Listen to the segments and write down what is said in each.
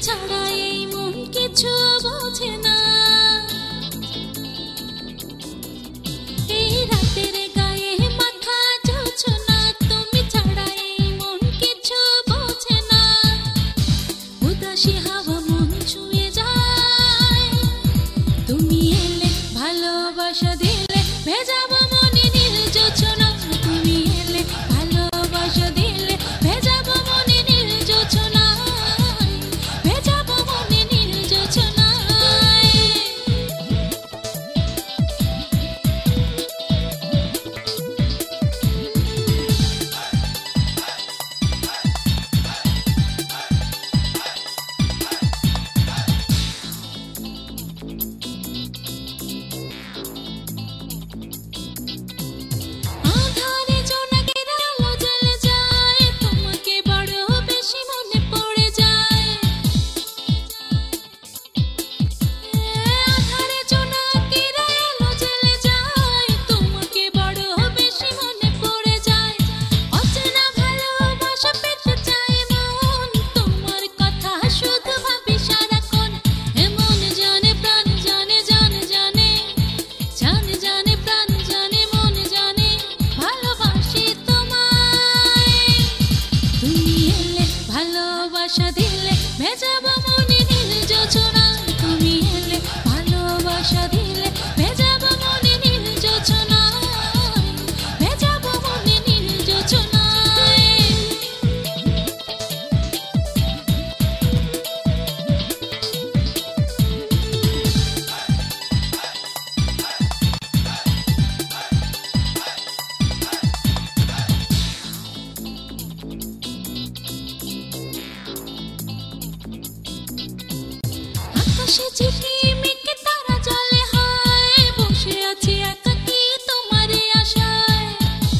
ছাড়া এই মন কিছু বোঝে না। এই রাতের গায়ে মাথা জোছনা, তুমি ছাড়া এই মন কিছু বোঝে না। উদাসী হাওয়া মন ছুঁয়ে যায়, তুমি এলে ভালোবাসা দিলে ভেজাবো মনে নীল জোছনা। তুমি এলে ভালোবাসা দিলে ভেজাবো মনে নীল জোছনা, ভেজাবো মনে নীল জোছনা। আধারে জোনাকের আলো জ্বলে যায়, তোমাকে বড় বেশি মনে পড়ে যায়। আধারে জোনাকের আলো জ্বলে যায়, তোমাকে বড় বেশি মনে পড়ে যায়। অচেনা ভালোবাসা পেতে চায় মন, তোমার কথা শুধু ভাবি সারাক্ষণ। এমন জানে প্রাণ জানে, জানে জানে, জানে জানে প্রাণ জানে, মন জানে ভালোবাসি তোমায়। তুমি এলে ভালোবাসা দিলে ভেজাবো মনে নীল জোছনা। তুমি এলে ভালোবাসা দিলে ভেজাবো মনে নীল জোছনা, ভেজাবো মনে নীল জোছনায়। আকাশে ঝিকিমিকি তারা জ্বলে হয়, বসে আছি একাকী তোমারই আশায়।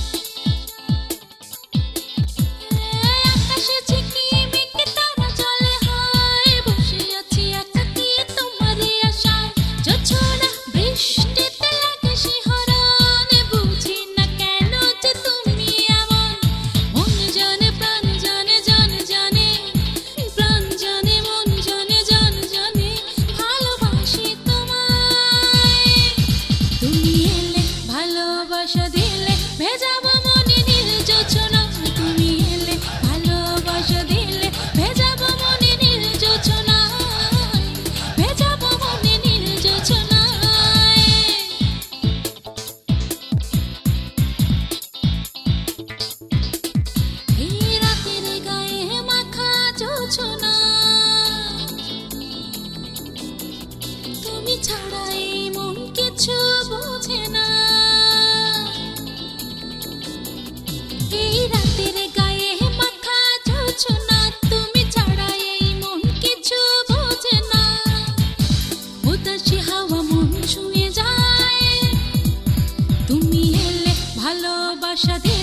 আকাশে ঝিকিমিকি তারা জ্বলে হয়, বসে আছি একাকী তোমারই আশায়। জোছনা বৃষ্টিতে লাগে শিহরণ, বুঝি না কেন যে তুমি এমন। মন জানে প্রাণ জানে, জানে জানে, প্রাণ জানে মন জানে, জানে জানে ভালোবাসি তোমায়। তুমি এলে ভালোবাসা দিলে ভেজাবো মনে নীল জোছনা। তুমি এলে ভালোবাসা দিলে ভেজাবো মনে নীল জোছনা, ভেজাবো মনে নীল জোছনায়। এই রাতের গায়ে মাখা জোছনা, তুমি ছাড়া এই মন কিছু বোঝে না। এই রাতের গায়ে মাখা জোছনা, তুমি ছাড়া এই মন কিছু বোঝে না। উদাসী হাওয়া মন ছুঁয়ে যায়, তুমি এলে ভালোবাসা দিলে